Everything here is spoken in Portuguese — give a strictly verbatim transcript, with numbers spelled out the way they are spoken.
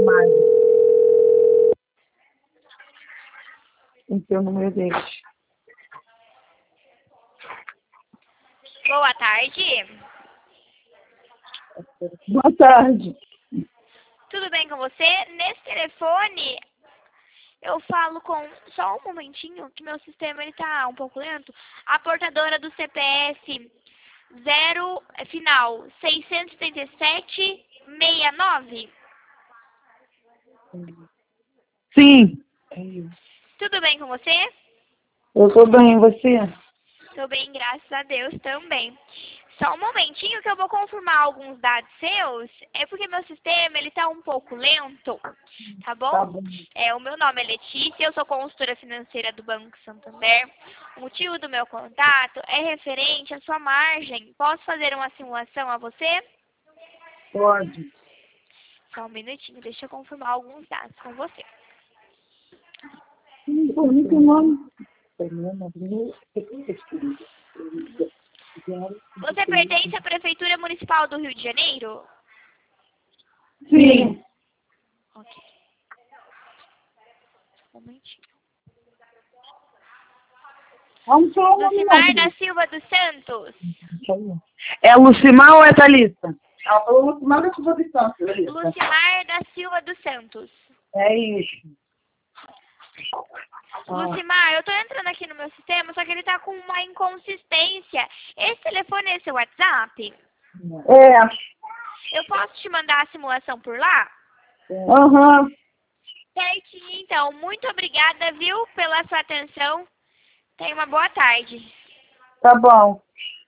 imagem. Tem que ter o número deles. Boa tarde. Boa tarde. Tudo bem com você? Nesse telefone, eu falo com... Só um momentinho, que meu sistema ele tá um pouco lento. A portadora do C P F zero, final, seiscentos e trinta e sete, sessenta e nove. Sim. Tudo bem com você? Eu tô bem, e você? Tô bem, graças a Deus também. Só um momentinho que eu vou confirmar alguns dados seus. É porque meu sistema ele tá um pouco lento, tá bom? Tá bom. É, o meu nome é Letícia, eu sou consultora financeira do Banco Santander. O motivo do meu contato é referente à sua margem. Posso fazer uma simulação a você? Pode. Só um minutinho, deixa eu confirmar alguns dados com você. Bonito nome. Você pertence à Prefeitura Municipal do Rio de Janeiro? Sim. Ok. Um momentinho. Vamos falar o nome Lucimar novo. da Silva dos Santos. É Lucimar ou é Thalita? Ela falou Lucimar da Silva dos Santos, Thalita. Lucimar da Silva dos Santos. É isso. Ah. Lucimar, eu tô entrando aqui no meu sistema, só que ele tá com uma inconsistência. Esse telefone é seu WhatsApp? É. Eu posso te mandar a simulação por lá? Aham. Uhum. Certinho, então. Muito obrigada, viu, pela sua atenção. Tenha uma boa tarde. Tá bom.